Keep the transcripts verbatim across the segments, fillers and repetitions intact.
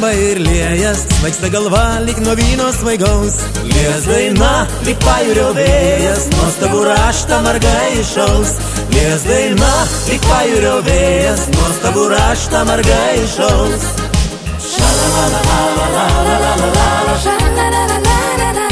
skamba ir liejas, svaigsta galva lyg nuo vyno svaigaus. Lies daina lyg pajūrio vėjas, nuostabų raštą margai išaus. Lies daina lyg pajūrio vėjas, nuostabų raštą margai išaus. Šalalalalalalalala, šalalalalala,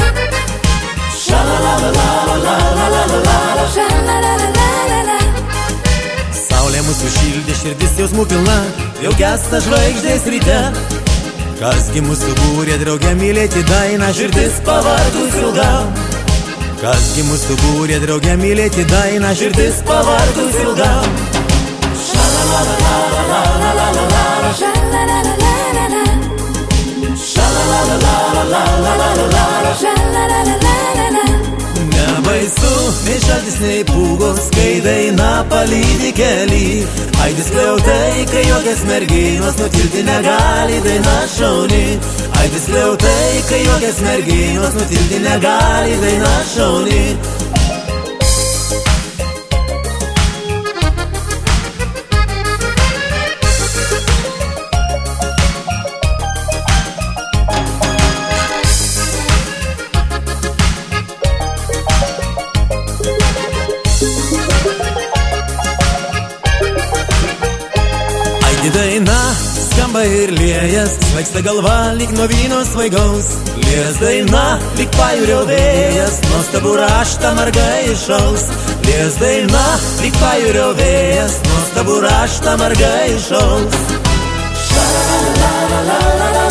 šalalalalalalalala, šalalalalala. Saulė mūsų šildė, širdis jausmų pilna, jau gęsta žvaigždės ryte. Kasgi mūsų būrė drauge mylėti dainą, širdis pavargus ilgam. Kasgi mūsų būrė drauge mylėti dainą, širdis pavargus ilgam. Šalalalalalalalala, šalalalalala, šalalalalalalalala, šalalalalala. Nebaisu, nei šaltis, nei pūgos, kai daina palydi keli. Aidis kliautai, kai jokias merginos nutilti negali, daina šauni. Aidis kliautai, kai jokias merginos nutilti negali, daina šauni. Daina skamba ir liejas, svaigsta galva lyg nuo vyno svaigaus. Lies daina lyg pajūrio vėjas, nuostabų raštą margai išaus. Lies daina lyg pajūrio vėjas, nuostabų raštą margai išaus. Šalalalalala.